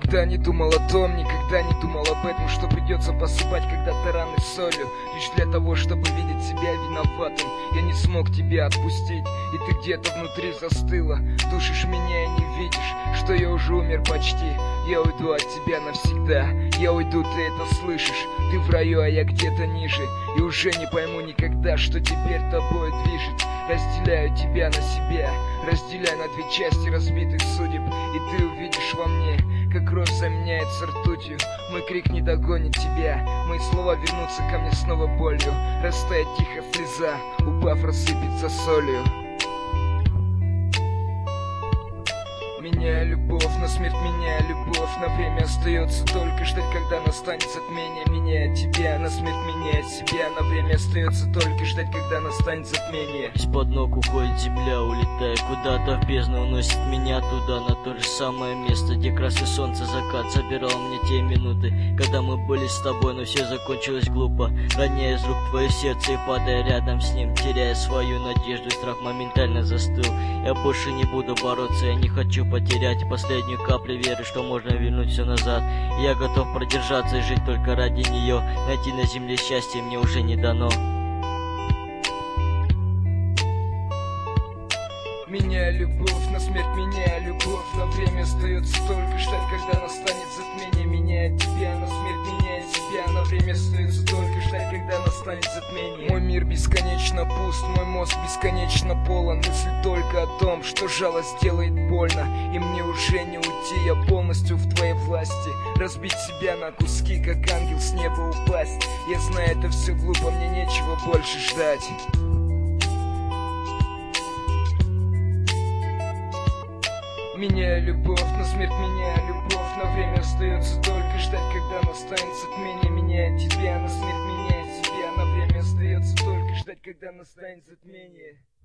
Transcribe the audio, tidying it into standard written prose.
Никогда не думал о том, никогда не думал об этом, что придется посыпать когда-то раны солью, лишь для того, чтобы видеть себя виноватым. Я не смог тебя отпустить, и ты где-то внутри застыла. Душишь меня и не видишь, что я уже умер почти. Я уйду от тебя навсегда, я уйду, ты это слышишь. Ты в раю, а я где-то ниже, и уже не пойму никогда, что теперь тобой движет. Разделяю тебя на себя, разделяю на две части разбитых судеб, и ты увидишь во мне, как кровь заменяется ртутью. Мой крик не догонит тебя, мои слова вернутся ко мне снова болью. Растает тихо слеза, упав, рассыпется солью. Меняя любовь, на смерть меняя любовь. На время остается только ждать, когда настанет затмение. Меняя тебя, на смерть меняя себя. На время остается только ждать, когда настанет затмение. Из-под ног уходит земля, улетая куда-то в бездну, уносит меня туда, на то же самое место, где красный солнце закат забирал мне те минуты, когда мы были с тобой, но все закончилось глупо. Роняя из рук твое сердце и падая рядом с ним, теряя свою надежду, страх моментально застыл. Я больше не буду бороться, я не хочу потерять последнюю каплю веры, что можно вернуть все назад. Я готов продержаться и жить только ради нее. Найти на земле счастье мне уже не дано. Меняя любовь, на смерть меняя любовь. На время остается только ждать, когда настанет затмение. Меняя тебя, на смерть меняя себя. На время остается только ждать, когда настанет затмение. Мой мир бесконечно пуст, мой мозг бесконечно полон. Мысль только о том, что жалость делает больно, и мне уже не уйти, я полностью в твоей власти. Разбить себя на куски, как ангел с неба упасть. Я знаю, это все глупо, мне нечего больше ждать. Меняя любовь, на смерть меняя любовь. На время остается только ждать, когда настанет затмение. Меняя тебя, на смерть меняя себя. На время остается только ждать, когда настанет затмение.